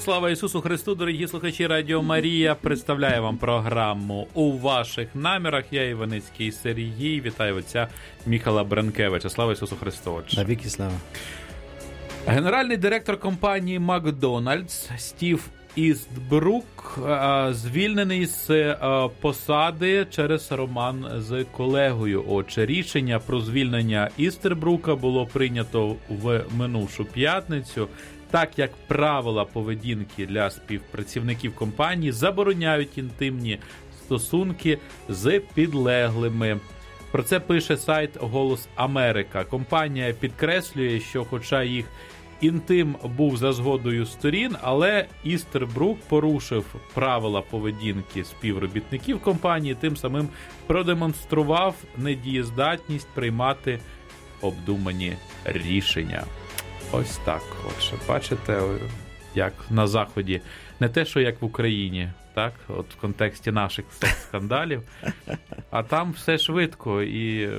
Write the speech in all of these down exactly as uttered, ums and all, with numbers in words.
Слава Ісусу Христу, дорогі слухачі, Радіо Марія представляє вам програму «У ваших намірах». Я Іваницький Сергій, вітаю отця Міхала Бранкевича. Слава Ісусу Христу, отче. Навіки слава. Генеральний директор компанії «Макдональдс» Стів Істбрук звільнений з посади через роман з колегою. Отже, рішення про звільнення Істбрука було прийнято в минувшу п'ятницю, так як правила поведінки для співпрацівників компанії забороняють інтимні стосунки з підлеглими. Про це пише сайт «Голос Америка». Компанія підкреслює, що хоча їх інтим був за згодою сторін, але Істбрук порушив правила поведінки співробітників компанії, тим самим продемонстрував недієздатність приймати обдумані рішення. Ось так, отже, бачите, як на Заході, не те, що як в Україні, так, от в контексті наших секс-скандалів, а там все швидко і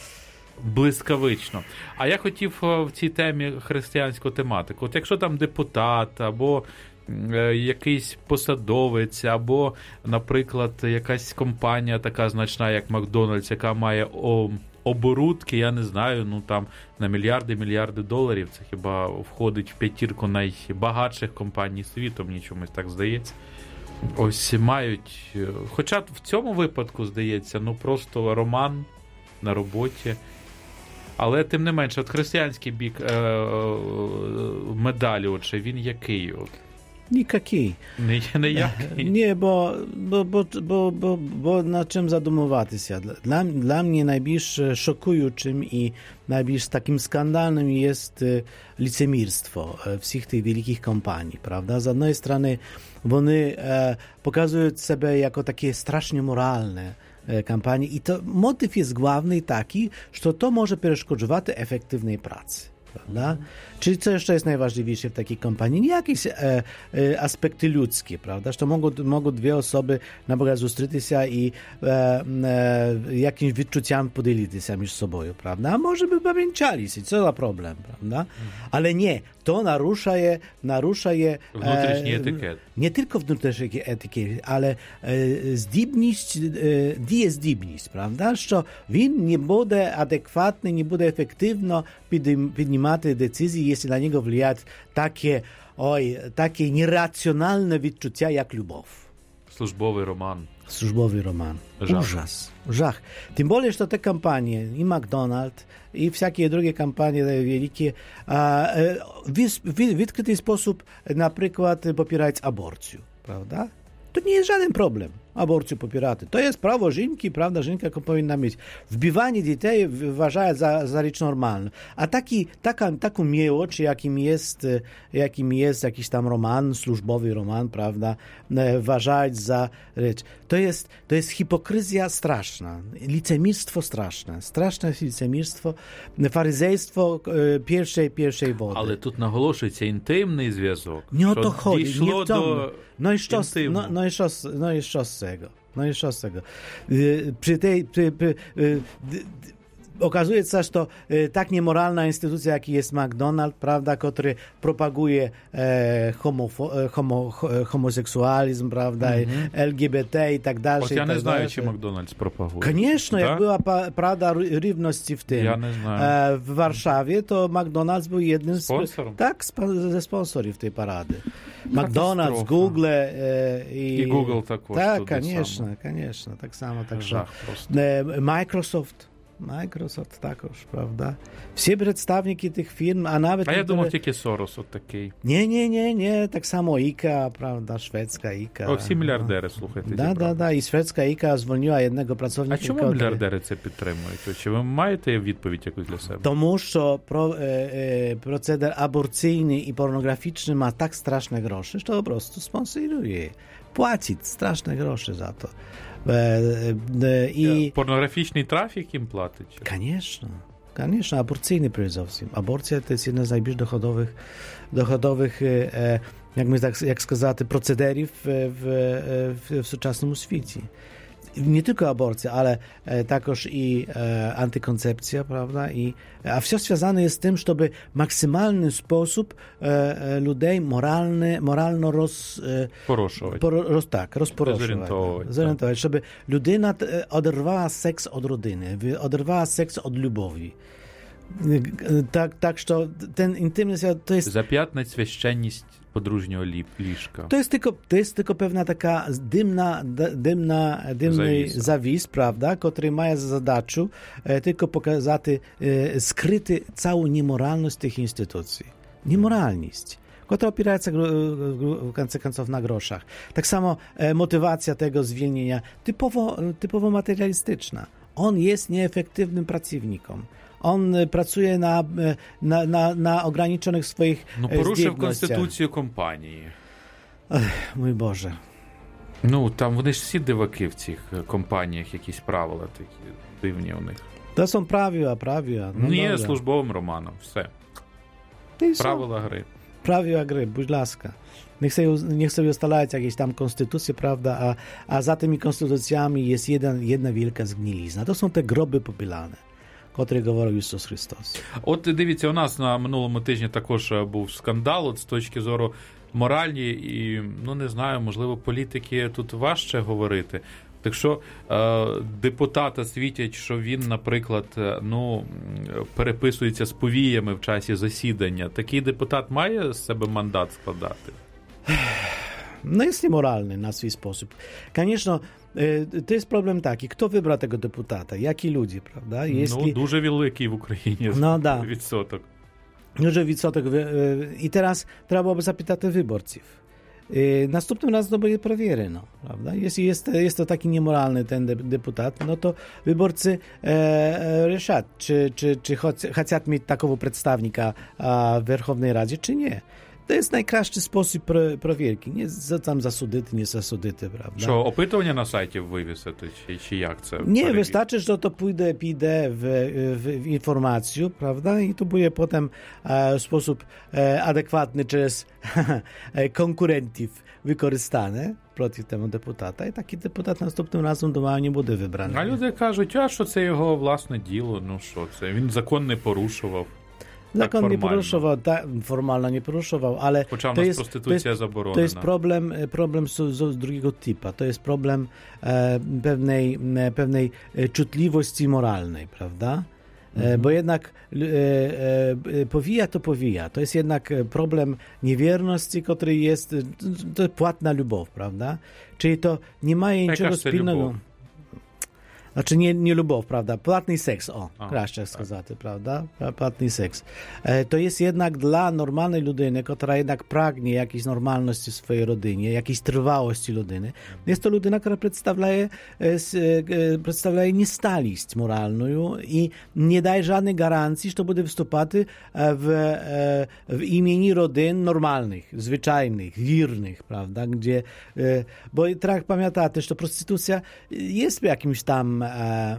блискавично. А я хотів в цій темі християнську тематику. От якщо там депутат, або якийсь посадовець, або, наприклад, якась компанія така значна, як Макдональдс, яка має о, оборудки, я не знаю, ну там на мільярди-мільярди доларів, це хіба входить в п'ятірку найбагатших компаній світу, мені чомусь так здається. Ось мають, хоча в цьому випадку, здається, ну просто роман на роботі. Але тим не менше, от християнський бік е- е- медалі, отже, він який? От? Ніякий. Не, не який? Ні, бо, бо, бо, бо, бо, бо над чим задумуватися. Для, для mnie najbardziej szokującym i najbardziej takim skandalnym jest licemirstwo всіх tych wielkich kompanii, prawda? Z jednej strony вони e, pokazują siebie jako takie strasznie moralne kampanii i to motyw jest główny taki, że to może przeszkodzić efektywnej pracy. Prawda? Czyli co jeszcze jest najważniejsze w takiej kampanii? Nie jakieś e, e, aspekty ludzkie, prawda? Że to mogą, mogą dwie osoby na przykład zустрітися i e, e, jakimś wyczuciami podzielić się między sobą, prawda? A może by pamiętali się, co za problem, prawda? Ale nie, to narusza je, narusza je внутрішній етикет. Nie tylko внутрішній етикет, але e, здібність, e, дієздібність, правда? Що він не буде адекватний, не буде ефективно піднімати децизії, jeśli na niego wpływać takie, oj, takie nieracjonalne відчуття, jak любов. Службовий роман. Службовий роман. Жах. Ужас. Жах. Тим більше, що те компанії, і Макдональд, і всякі інші компанії великі, в відкритий спосіб, наприклад, попирають аборцію, правда? To nie jest żaden problem, aborcję popierać. To jest prawo żonki, prawda, żonka powinna mieć. Wbiwanie dzieci uważają za, za rzecz normalną. A taki, taka, taką miłość, jakim jest, jakim jest jakiś tam roman, służbowy roman, prawda, uważają za rzecz. To jest, to jest hipokryzja straszna, licemirstwo straszne, straszne licemirstwo, faryzejstwo pierwszej, pierwszej wody. Але тут наголошується інтимний зв'язок. Nie o to chodzi, nie дійшло w tomu. до No i що, no, no i що, no i що з цього? No i що з цього? Przy tej, przy, przy, okazuje się, że to tak niemoralna instytucja, jaki jest McDonald's, prawda, który propaguje e, homofo, homo, homoseksualizm, prawda, mm-hmm. L G B T i tak dalej. От я не знаю, чи Макдональдс пропагує. Конечно, tak? jak była prawda równości w tym. Ja nie znаю. E, w Warszawie, to McDonald's był jednym z... Sponsorem? Tak, sp- ze sponsorów tej parady. McDonald's, Google e, i... I Google також. Tak, конечно, конечно, tak samo. Tak Жах просто. e, Microsoft. Microsoft також, правда? Всі представники тих фірм, а навіть... А я niektóre... думав, тільки Сорос от такий. Ні, ні, ні, ні, так само IKEA, правда, шведська IKEA. О, всі мільярдери, слухайте. Да, да, да, і шведська IKEA звільнила одного працівника. А чому мільярдери це підтримують? Чи ви маєте відповідь якусь для себе? Тому що про, e, e, proceder aborcyjny i pornograficzny ma tak straszne grosze, że to po prostu sponsoruje. Płaci straszne grosze za to. І... Порнографічний трафік їм платить? Конечно. Конечно, aborcyjny przede wszystkim. Aborcja to jest jedna z najbardziej dochodowych, dochodowych e, jak my tak jak сказати, procederów w, w, w, w współczesnym świecie. nie tylko aborcja, ale також i antykoncepcja, prawda? I, a все związane jest z tym, żeby w maksymalny sposób ludzi moralny, moralno roz, poruszować. Por, roz, tak, rozporuszować. Zorientować. Zorientować, żeby ludyna oderwała seks od rodziny, oderwała seks od lubowi. Tak, tak, że ten intymny to jest... Zapiatnać święczenność podróżnio liszka. To jest tylko, to jest tylko pewna taka dymna, dymna, dymny zawis, prawda, który ma za zadaczu e, tylko pokazać e, skryty całą niemoralność tych instytucji. Niemoralność, która opiera się w końcu końców na groszach. Tak samo e, motywacja tego zwolnienia typowo, typowo materialistyczna. On jest nieefektywnym pracownikiem. On pracuje na, na, na, na ograniczonych swoich no, poruszył konstytucję kompanii. Ech, mój Boże. Ну, там вони ж всі диваки в цих компаніях, якісь правила такі дивні у них. To są правила, правила. No nie jest службовим романом, все. Правила гри. Правила gry, будь ласка. Niech sobie, niech sobie ustalają jakieś tam konstytucje, prawda, a, a za tymi konstytucjami jest jeden, jedna wielka zgnilizna. To są te groby popylane, o których говорив Ісус Христос. От дивіться, у нас на минулому тижні також був скандал от з точки зору моральні і, ну не знаю, можливо, політики тут важче говорити. Так що е, депутата світять, що він, наприклад, ну, переписується з повіями в часі засідання. Такий депутат має з себе мандат складати? No jest niemoralny na swój sposób. Конечно, to jest problem taki, kto wybrał tego deputata, jaki ludzie, prawda? Jeśli... No, дуже великий в Україні no, da. відсоток. Duży відсоток. I teraz trzeba byłoby zapytać wyborców. Następnym razem to będzie prowiereno, prawda? Jeśli jest, jest to taki niemoralny ten deputat, no to wyborcy e, решат, czy, czy, czy chcą mieć takiego przedstawnika w Werchownej Radzie, czy nie. To jest najkraszczy sposób prowierki. Nie co tam zasudity, nie zasudity, prawda? Що, опитування на сайті вивісити, чи, чи як це? Nie, перевір? Wystarczy, że to pójdę, pójdę w, w, w informację, prawda? I to będzie potem e, w sposób e, adekwatny przez konkurentów wykorzystane проти temu deputata. I taki deputat następnym razem do nie буде wybrany. А люди кажуть, а що це його власне діло? Ну що це? Він закон не порушував. Zakon tak nie poruszował, ta, formalno nie poruszował, ale to jest, prostytucja to jest, zabroniona. To jest problem, problem z, z drugiego typu. To jest problem e, pewnej, pewnej czutliwości moralnej, prawda? Mhm. Bo jednak e, e, powija to powija. To jest jednak problem niewierności, który jest, to jest płatna lubow, prawda? Czyli to nie ma niczego wspólnego. Lubow? Znaczy nie, nie lubow, prawda? Płatny seks, o, краще сказати, prawda? Płatny seks. E, to jest jednak dla normalnej ludyny, która jednak pragnie jakiejś normalności w swojej rodzinie, jakiejś trwałości ludyny. Jest to ludyna, która przedstawia, e, e, przedstawia niestalość moralną i nie daje żadnej gwarancji, że to będzie występować w, e, w imieniu rodzin normalnych, zwyczajnych, wiernych, prawda? Gdzie, e, bo tak pamiętacie, że prostytucja jest jakimś tam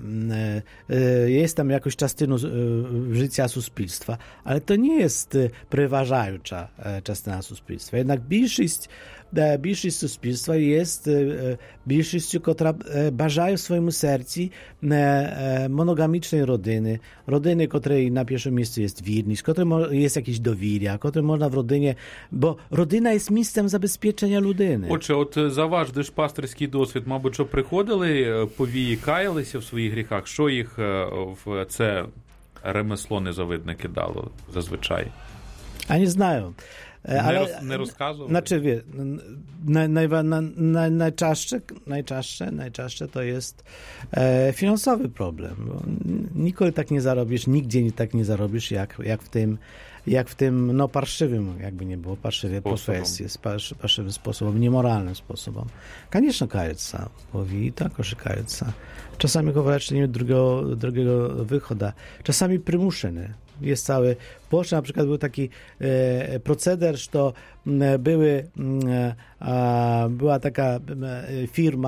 jest tam jakąś частину życia суспільства, ale to nie jest przeważająca частина суспільства. Jednak większość, większość суспільства jest większością, która бажає w swoim sercu monogamicznej rodziny, rodziny, której na pierwszym miejscu jest wierność, której jest jakieś dowieria, której można w rodzinie, bo rodzina jest miejscem zabezpieczenia ludyny. Отже, от за ваш душпастерський досвід, мабуть, що приходили повії, каялися в своїх гріхах, що їх в це ремесло незавидне кидало зазвичай? A nie znają. Ale, nie, roz, nie rozkazują? Znaczy, wie, naj, naj, naj, najczęstsze, najczęstsze, najczęstsze to jest e, finansowy problem. Bo nigdy tak nie zarobisz, nigdzie nie tak nie zarobisz, jak, jak w tym, jak w tym, no, parszywym, jakby nie było, parszywej profesji, parszywym sposobem, niemoralnym sposobem. Конечно, kajca, mówi, tak, kajca. Czasami говорят, nie drugiego, drugiego wychodu. Czasami przymuszony. Jest cały, w Polsce na przykład był taki e, proceder, że to były, e, była taka e, firma,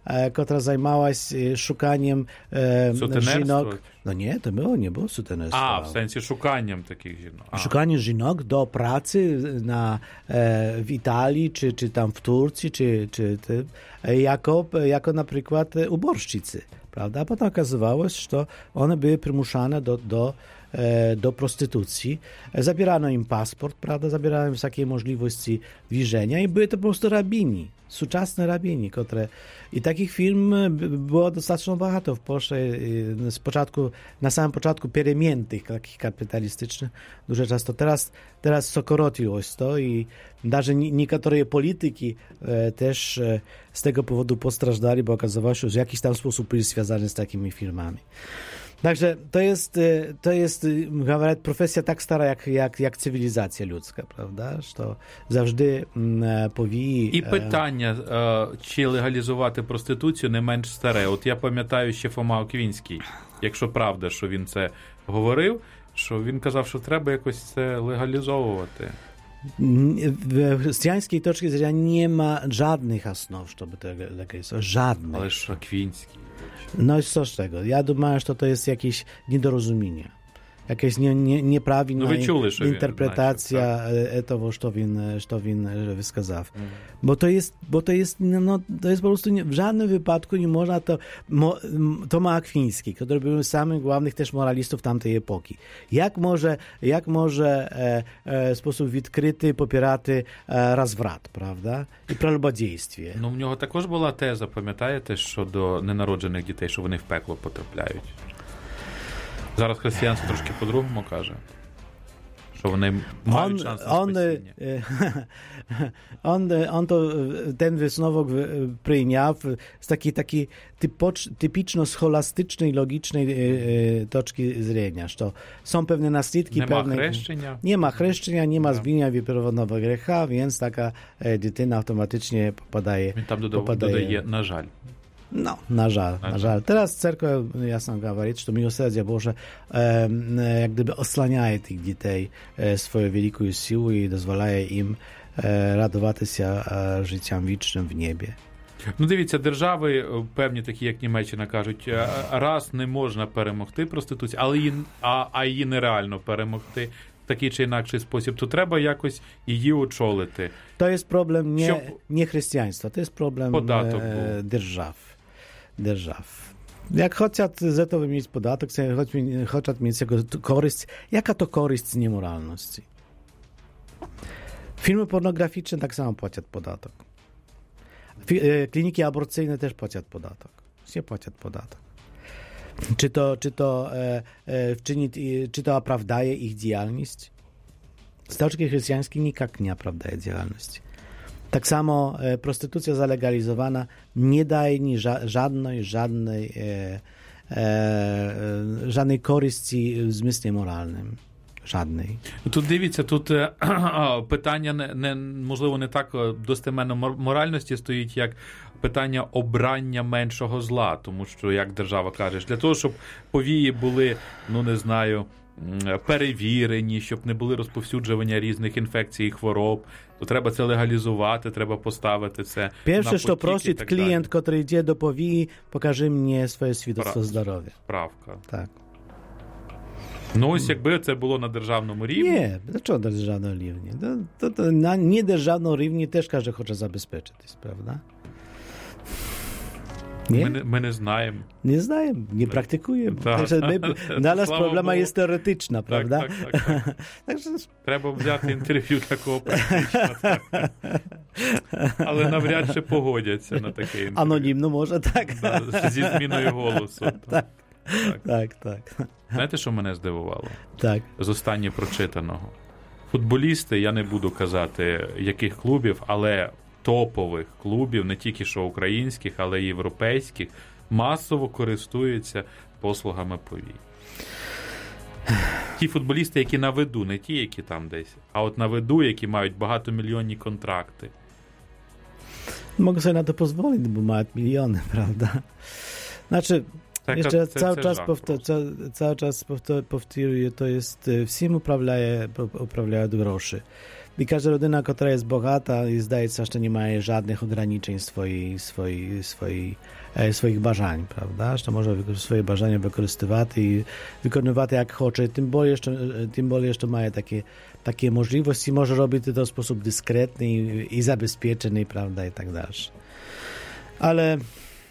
która zajmowała się szukaniem żinok. No nie, to było, nie było sutenerstwo. A, w sensie szukaniem takich żinok. A. Szukanie żinok do pracy na, w Italii, czy, czy tam w Turcji, czy, czy jako, jako na przykład uborszczycy. Prawda? A potem okazywało się, że one były przymuszane do, do, do prostytucji. Zabierano im paszport, prawda? Zabierano im takie możliwości widzenia i były to po prostu rabini, współczesne rabini, które... I takich firm było dostatecznie багато w Polsce. Z początku, na samym początku przemian tych takich kapitalistycznych dużo często. Teraz, teraz sokorotiło się to i даже niektóre polityki też z tego powodu postrażdali, bo okazało się, że w jakiś tam sposób byli związani z takimi firmami. Także to jest, to jest говорят, profesja tak stara jak, jak, jak cywilizacja ludzka, prawda? Що завжди повії... І питання, чи легалізувати проституцію не менш старе. От я пам'ятаю ще Фома Оквінський, якщо правда, що він це говорив, що він казав, що треба якось це легалізовувати. W chrześcijańskiej toczki widzenia nie ma żadnych osnów, żeby to legalizować. Żadnych. Ale Okwiński. No i co z tego? Ja думаю, że to jest jakieś niedorozumienie. Jakaś nie, nie, nieprawidłna no czuli, interpretacja znaczy, tego, co він, co він wskazał. Mm. Bo to jest, bo to jest, no, to jest po prostu nie, w żadnym wypadku nie można to... Mo, Toma Akwiński, który był samym głównych też moralistów tamtej epoki. Jak może, jak może e, e, w sposób відкритий popierати e, rozwrat, prawda? I pralobodійstwie. Ну, в нього також була теза, пам'ятаєте, щодо ненароджених дітей, що вони в пекло потрапляють. Зараз християнство трошки по-другому каже, що вони мають шанс на спасіння. On, on to, ten wysновок przyjął z takiej, takiej typiczno scholastycznej, logicznej toczki widzenia, że są pewne naslідки. Nie pewne, ma chrzeszczenia. Nie ma chrzeszczenia, nie ma zwinienia pierworodnego grzecha, więc taka dziecina automatycznie popadaje. Він там dodaje, na żal. No, na żal, na żal. Teraz cerkwa jasno mówi, że miłosierdzie Boże e, jak gdyby osłaniaje tych dzieci e, swoją wielką siłą i pozwalaje im e, radować się e, życiem wiecznym w niebie. Ну, дивіться, держави, певні такі, як Німеччина, кажуть, раз не можна перемогти проституцію, але її, а, а її нереально перемогти в такий чи інакший спосіб, то треба якось її очолити. To jest problem nie, Щоб... nie chrześcijaństwa, to jest problem e, держав. Держав. Jak chcą z tego mieć podatek, chcą mieć jego korzyść. Jaka to korzyść z niemoralności? Filmy pornograficzne tak samo płacą podatek. Kliniki aborcyjne też płacą podatek. Все płacą podatek. Czy to, czy to, e, e, czyni, czy to opravdaje ich działalność? Z toczki chrześcijańskiej nikak nie opravdaje działalności. Tak samo e, prostytucja zalegalizowana nie daje ni ża- żadnej, żadnej, e, e, żadnej korzyści w zmysle moralnym. Жадний. Тут дивіться, тут е, питання не, не, можливо, не так достеменно моральності стоїть, як питання обрання меншого зла, тому що, як держава каже, для того, щоб повії були, ну не знаю, перевірені, щоб не були розповсюджування різних інфекцій і хвороб, то треба це легалізувати, треба поставити це. Перше, що просить клієнт, який йде до повії, покажи мені своє свідоцтво здоров'я. Справка. Так. Ну, ось якби це було на державному рівні. Ні, чого на державному рівні? То, то, то, на недержавному рівні теж каже, хоче забезпечитись, правда? Ми не, ми не знаємо. Nie знаємо, nie praktykujemy. Tak. Także my, dla nas problema jest teoretyczna, prawda? Tak, tak, tak, tak. Także... Треба взяти інтерв'ю такого практично. Але навряд чи погодяться на таке інтерв'ю. Анонімно може, так. Да, зі зміною голосу. Так, так, так. так. Знаєте, що мене здивувало? Так. З останнього прочитаного. Футболісти, я не буду казати, яких клубів, але топових клубів, не тільки що українських, але й європейських, масово користуються послугами повій. Ті футболісти, які на виду, не ті, які там десь, а от на виду, які мають багатомільйонні контракти. Mogą sobie na to pozwolić, bo mają miliony, prawda? Znaczy, Taka, jeszcze це, cały, це czas жах powto- ca- cały czas powto- powtórzę, to jest, всім управляє, управляють гроші. I każda rodzina, która jest bogata i zdaje się, że nie ma żadnych ograniczeń swojej, swojej, swojej, swoich бажань, prawda? Że może swoje бажання wykorzystywać i wykonywać jak chce, tym bardziej jeszcze, tym bardziej jeszcze ma takie, takie możliwości, może robić to w sposób dyskretny i, i zabezpieczony, prawda, i tak dalej. Ale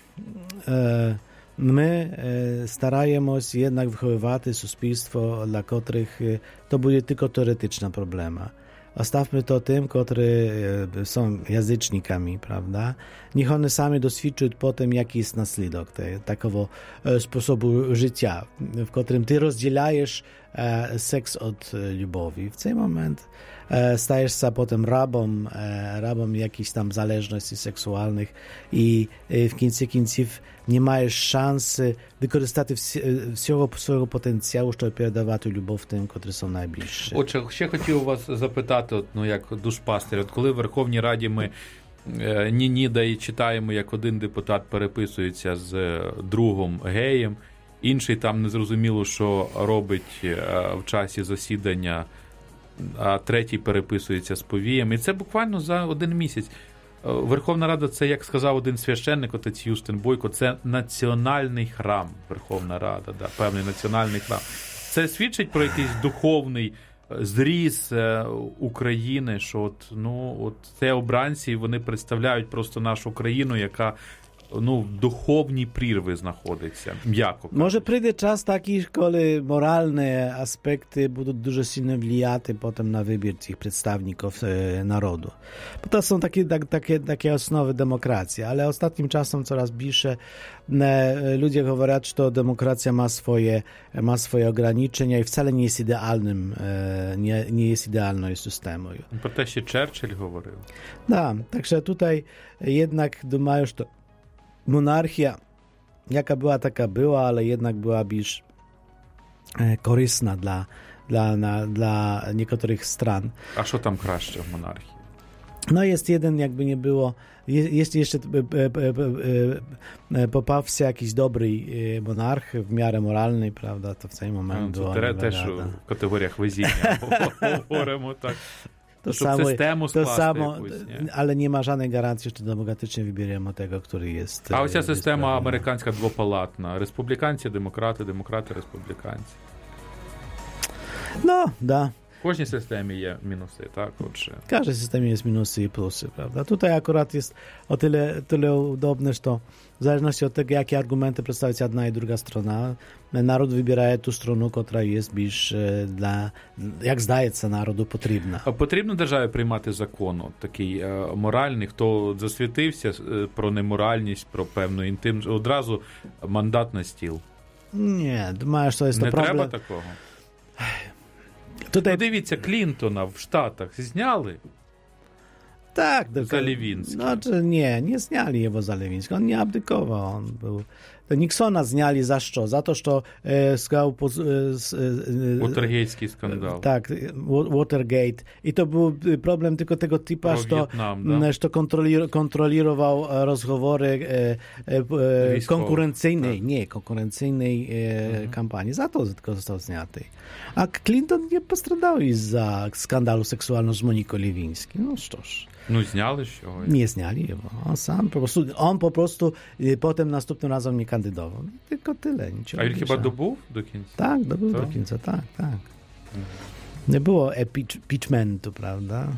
e, my e, starajmy się jednak wychowywać społeczeństwo, dla których e, to będzie tylko teoretyczna problema. Ostawmy to tym, którzy są języcznikami, prawda? Niech one sami doświadczą potem, jaki jest nasledok te, takiego sposobu życia, w którym ty rozdzielajesz e, seks od lubowi. W ten moment e, stajesz się potem rabą, e, rabą jakichś tam zależności seksualnych i e, w końcu końców nie masz szansy wykorzystać всього swojego potencjału, щоб передавати любов тим, котрі są найближчі. Отже, ще хотів вас запитати, от, ну, як душпастер, от коли в Верховній Раді ми е, ні-ніда і читаємо, як один депутат переписується з другом геєм, інший там незрозуміло, що робить е, в часі засідання, а третій переписується з повієм. І це буквально за один місяць. Верховна Рада, це, як сказав один священник, отець Юстин Бойко, це національний храм. Верховна Рада, да, певний національний храм. Це свідчить про якийсь духовний зріс України, що от, ну, от це обранці, вони представляють просто нашу країну, яка, ну, в духовній прірві знаходиться, м'яко. Może przyjdzie czas taki, kiedy moralne aspekty będą dużo silnie wpływały potem na wybór tych przedstawicieli e, narodu. Bo to są takie, tak, takie, takie osnowy demokracji, ale ostatnim czasem coraz bliższe e, ludzie mówią, że demokracja ma swoje, ma swoje ograniczenia i wcale nie jest idealnym, e, nie, nie jest idealnym systemem. Про те, що Черчилль говорив. Да, także tutaj jednak думаю, że monarchia, jaka była, taka była, ale jednak była biż e, korzystna dla, dla, na, dla niektórych stron. A що там краще в монархії? No jest jeden, jakby nie było, jest, jest jeszcze e, e, e, popawся jakiś dobry e, monarch w miarę moralny, prawda, to w cały moment było. Це теж в категоріях везіння говоримо так. To Щоб samo, систему to скласти samo, якусь, ні? ale nie ma żadnej gwarancji, że demokratycznie wybieramy tego, który jest. А оця jest система prawidłowy. американська двопалатна. Республіканці, демократи, демократи, республіканці. No, da. В кожній системі є мінуси, так? Отже. W każdym systemie jest minusy i plusy, prawda? Tutaj akurat jest o tyle, tyle udobne, że to w zależności od tego, jakie argumenty przedstawić jedna i druga strona, naród wybiera tę stronę, która jest bliż dla, jak zdaje się, narodu potrzebna. А потрібно державі приймати закон от такий е, моральний, хто засвітився е, про неморальність, про певну інтим, одразу мандат на стіл. Nie, думаєш, що є Не to problem. треба такого? Tutaj, Подивіться, Клінтона в Штатах зняли tak, za Lewiński. Znaczy nie, nie zniali jego za Lewiński. On nie abdykował. On był... Nixona zniali za co? Za to, że e, skał... Po, e, e, Watergate'ський skandal. Tak, Watergate. I to był problem tylko tego typa, Pro że Wietnam, da? że kontroli, kontrolował rozmowy e, e, konkurencyjnej, tak. nie, konkurencyjnej e, Mhm. kampanii. Za to tylko został zniaty. A Clinton nie postradał za skandalu seksualnego z Moniką Lewińską. No cóż. Ну, зняли ж його. Nie zniali jego. On sam po prostu, on po prostu y, potem następnym razem nie kandydował. Tylko tyle. А він хіба добув до кінця? Tak, dobył Co? do końca, tak, tak. Nie było impeachmentu, prawda?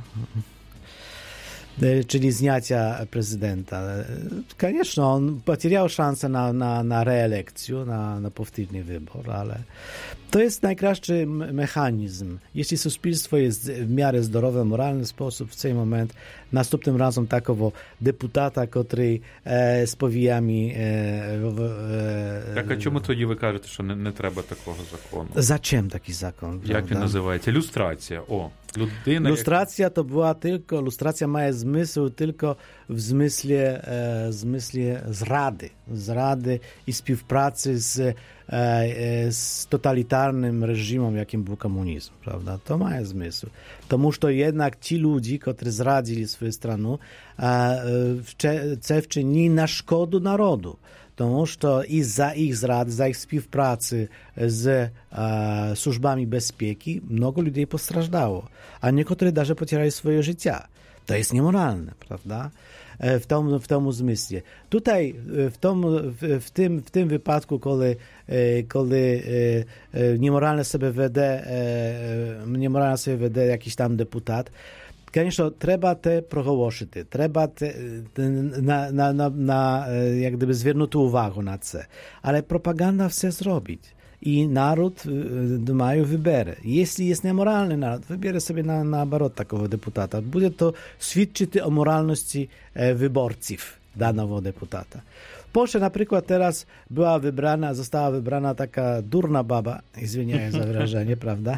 Czyli zniacia prezydenta. Koniecznie on poтеряł szansę na, na, na reelekcję, na, na powtórny wybór, ale to jest najkraszczy mechanizm. Jeśli społeczeństwo jest w miarę zdrowe, moralny sposób, w ten moment następnym razem takiego deputata, który e, z powijami... E, e, Так, а чому тоді ви кажете, що не, не треба такого закону? Zaczem taki zakon? Як він prawda? називається? Люстрація. О, людина... Lustracja to była tylko, lustracja ma zmysł tylko w zmyśle, e, zmyśle zrady, zrady i współpracy z, e, e, z totalitarnym reżimem, jakim był komunizm, prawda? To ma zmysł. Тому що jednak ci ludzie, którzy zradzili swoją stronę, e, e, wcze, wczynili na szkodę narodu. Тому що і за їх зрад, за їх співпраці з е, службами безпеки много людей постраждало, а niektórzy даже потеряли своє життя. To jest niemoralne, prawda? W tym, w tym zmysłie. Tutaj, w tym, w, w tym, w tym wypadku, kiedy, kiedy niemoralne sobie wede, niemoralne sobie wede jakiś tam deputat, конечно, треба те проголошити, треба те, на, на, на, на, як gdyby zвернути увагу на це. Але пропаганда все зробить. I naród mają wybery. Jeśli jest niemoralny naród, wybierze sobie na, naоборот takiego deputata. Będzie to świadczyć o moralności wyborców danego deputata. W Polsce na przykład teraz była wybrana, została wybrana taka durna baba, извиняюсь za wyrażenie, prawda?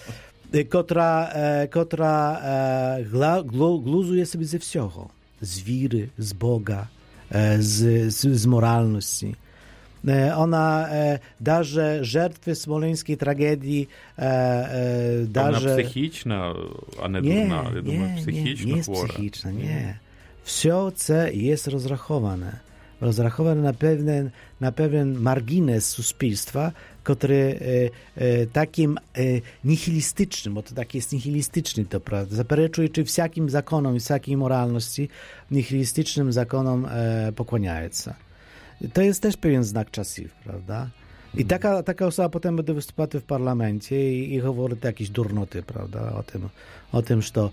Która, która gla, gluzuje sobie ze wszystkiego. Z wiry, z Boga, z, z, z moralności. Ona e, darze żertwy smoleńskiej tragedii e, e, darze... Ona psychiczna, a nie, nie durna. Ja nie, думаю, psychiczna nie, nie jest chwora. psychiczna, nie. Wszystko co jest rozrachowane. Rozrachowane na pewien, na pewien margines suspilstwa, który e, e, takim e, nihilistycznym, bo to tak jest nihilistyczny, to prawda, zapereczuje czy wszakim zakonom i wszakiej moralności, nihilistycznym zakonom e, pokłaniają się. To jest też pewien znak czasów, prawda? I taka, taka osoba potem będzie występować w parlamencie i, i mówi jakieś durnoty, prawda? O tym, o tym że,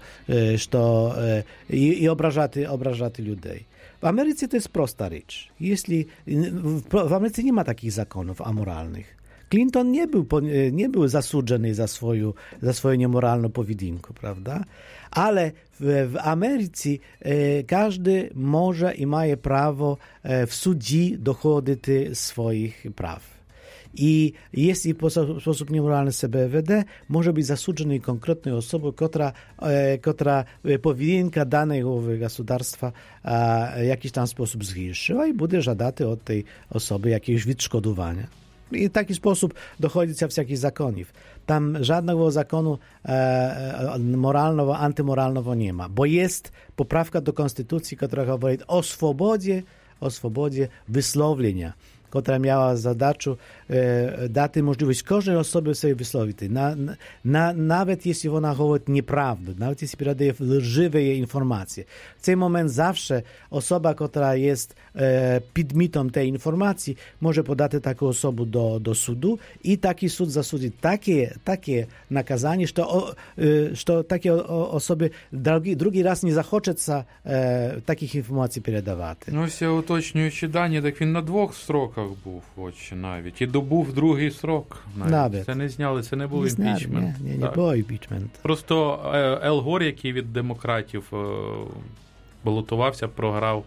że i, i obrażaty, obrażaty ludzi. W Ameryce to jest prosta rzecz. Jeśli, w, w Ameryce nie ma takich zakonów amoralnych. Clinton nie był, nie był zasłużony za swoją, za swoją niemoralną powedinkę, prawda? Ale w, w Ameryce e, każdy może i ma prawo e, w sudzie dochodzić swoich praw. I jeśli w sposób niemoralny sobie wede, może być zasłużony konkretnej osobą, która, e, która powinna danego gospodarstwa w jakiś tam sposób zgłosiła i będzie żadać od tej osoby jakiegoś odszkodowania. I w taki sposób dochodzi do wszelkich zakonów. Tam żadnego zakonu e, moralnego, antymoralnego nie ma, bo jest poprawka do konstytucji, która mówi o swobodzie, o swobodzie wysłowienia, która miała zadaczu e, dać możliwość każdej osobie sobie wysłowić. Na, na, nawet jeśli ona mówi nieprawdę, nawet jeśli podaje lżywe informacje. W tym momencie zawsze osoba, która jest e, przedmiotem tej informacji, może podać taką osobę do, do sudu i taki sud zasudzi takie, takie nakazanie, że, o, e, że takie o, osoby drugi, drugi raz nie zachoczą e, takich informacji передавать. Ну, ось я уточнюючи дані, так він на двох строках був, от навіть. І добув другий срок. Навіть. навіть. Це не зняли, це не був не імпічмент. Ні, ні, не було імпічмент. Просто Ел Гор, який від демократів балотувався, програв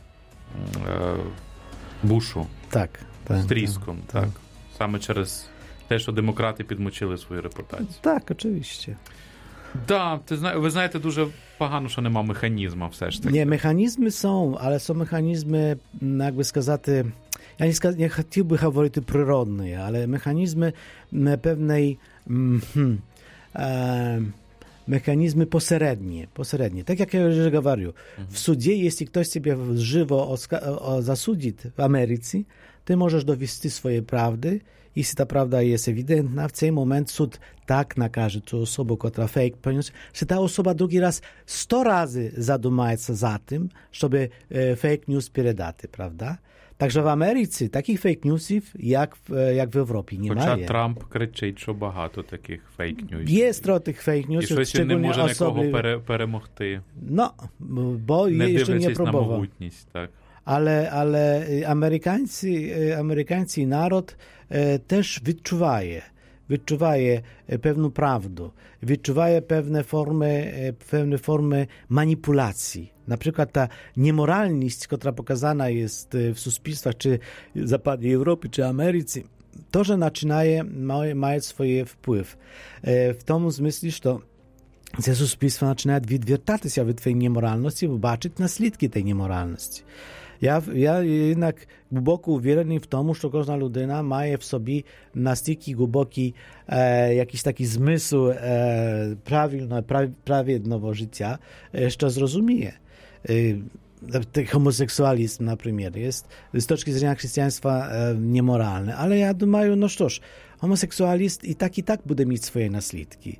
Бушу. Так. так з тріском. Так, так. Саме через те, що демократи підмочили свою репутацію. Так, очевидно. Так, да, ви знаєте, дуже pogano, że nie ma mechanizmu все ж таки. Nie, mechanizmy są, ale są mechanizmy, jakby сказати, ja nie, skaz, nie chciałbym mówić przyrodne, ale mechanizmy pewnej hmm, e, mechanizmy pośrednie, pośrednie. Tak jak ja już mówiłem, w sudzie, jeśli ktoś ciebie żywo zasudzi w Ameryce, ty możesz dowieść swoje prawdy. Jeśli ta prawda jest ewidentna, w ten moment sąd tak nakaże tę osobę, która fake poniósł, że ta osoba drugi raz sto razy zaduma się za tym, żeby fake news передać, prawda? Także w Ameryce takich fake newsów jak, jak w Europie nie ma. Хоча Трамп кричить, що багато таких фейк ньюсів. Є trochę tych fake newsów, і щось він не може нікого пере, перемогти. No, bo не jeszcze nie próbował. на могутність, так. Ale, ale Amerykańcy, Amerykański naród e, też wyczuwaje, wyczuwaje pewną prawdę, wyczuwaje pewne formy, pewne formy manipulacji. Na przykład ta niemoralność, która pokazana jest w suspilstwach, czy w zapadniej Europy, czy Ameryce, to, że zaczynaje mieć swój wpływ. E, w tym zmysłu, że це суспільство починає відвертатися від твоєї неморальності і бачить наслідки тієї неморальності. Я, я jednak głęboko uwierzony w tym, że każda ludyna ma w sobie настільки głęboki e, jakiś taki zmysł e, prawilno, pra, prawiednego życia, e, że zrozumie. E, homoseksualizm, na przykład, jest z toczki widzenia chrześcijaństwa niemoralny, ale ja думаю, no cóż, homoseksualist i tak i tak będzie mieć swoje naslідки.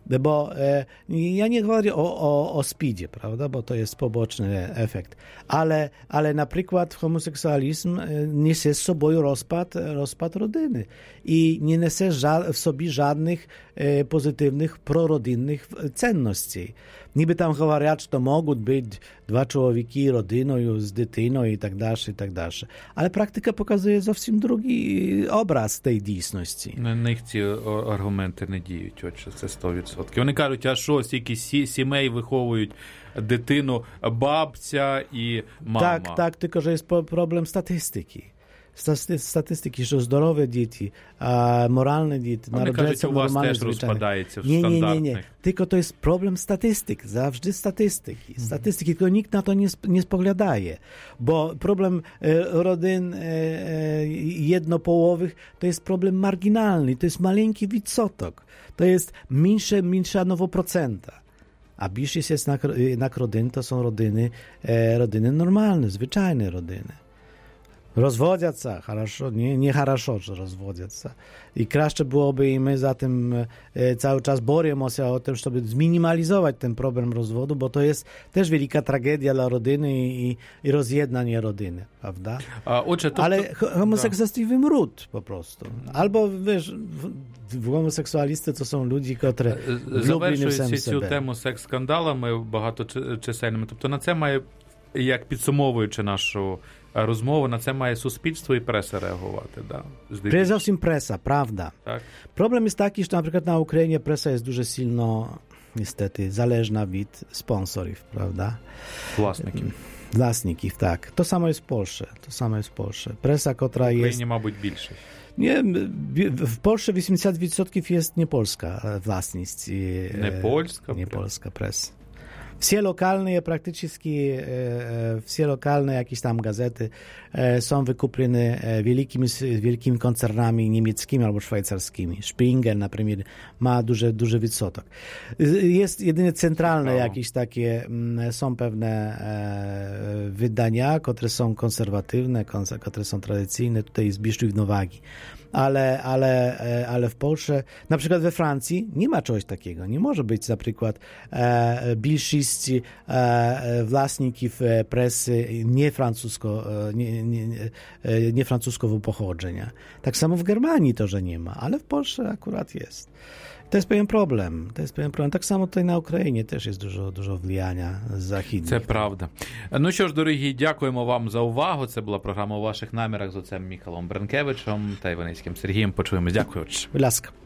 Bo e, ja nie mówię o, o, o speedzie, prawda, bo to jest poboczny efekt, ale, ale na przykład homoseksualizm niesie z sobą rozpad, rozpad rodziny i nie niesie ża- w sobie żadnych e, pozytywnych, prorodzinnych cenności. Niby tam mówią, że to mogą być dwa człowieki, rodziną, z dytyną i tak dalej, i tak dalej. Ale praktyka pokazuje zовсім drugi obraz tej дійсності. На них ці аргументи не діють, от що це сто відсотків. Вони кажуть, а що, стільки сімей виховують дитину, бабця і мама. Tak, tak, tylko że jest problem statystyki. Statystyki, że zdrowe dzieci, a moralne dzieci, narodzone są normalne, zwyczajne. Nie, nie, nie, nie. Tylko to jest problem statystyk, zawsze statystyki. Statystyki, tylko nikt na to nie, nie spoglądaje, bo problem e, rodzin e, e, jednopołowych to jest problem marginalny, to jest maleńki odsetek, to jest mniejsze, mniejsza nowo procenta. A bільшість jest jednak rodzin, to są rodziny, e, rodziny normalne, zwyczajne rodziny. Rozwodziаться, хорошо, nie, nie хорошо, że rozwodziаться. I краще byłoby i my za tym e, cały czas boremy się o tym, żeby zminimalizować ten problem rozwodu, bo to jest też wielka tragedia dla rodziny i, i rozjednanie rodziny, prawda? A, oczy, to, Ale to, homoseksualistów wymród po prostu. Albo, wiesz, w, w homoseksualisty to są ludzie, którzy завершуючи цю тему секс-скандалами багаточисельними. Тобто на це має, як підсумовуючи нашу rozmowę, na co ma суспільство i presa reagować, da? Przede wszystkim presa, prawda. Tak? Problem jest taki, że na przykład na Ukrainie presa jest dużo silno, niestety, zależna od sponsorów, prawda? Własników. Własników, tak. To samo jest w Polsce. To samo jest w Polsce. Presa, która jest... W Ukrainie ma być większa. Nie, w Polsce osiemdziesiąt procent jest niepolska własność. Nie polska? Nie polska presa. Все lokalne, praktycznie wszystkie lokalne jakieś tam gazety są wykupione wielkimi, wielkimi koncernami niemieckimi albo szwajcarskimi. Springer, na przykład, ma duży, duży odsetek. Jest jedynie centralne no. jakieś takie, są pewne wydania, które są konserwatywne, które są tradycyjne, tutaj jest bliżej równowagi. Ale, ale, ale w Polsce, na przykład we Francji nie ma czegoś takiego. Nie może być na przykład e, większość e, własników prasy nie, francusko, nie, nie, nie francuskiego pochodzenia. Tak samo w Germanii to, że nie ma, ale w Polsce akurat jest. To jest pewien problem. To jest pewien problem. Так само tutaj на Україні теж є дуже, дуже влияння західних. Це правда. Ну що ж, дорогі, дякуємо вам за увагу. Це була програма «У ваших намірах» з отцем Міхалом Бренкевичем та Іваницьким Сергієм. Почуємось. Дякую. Будь ласка.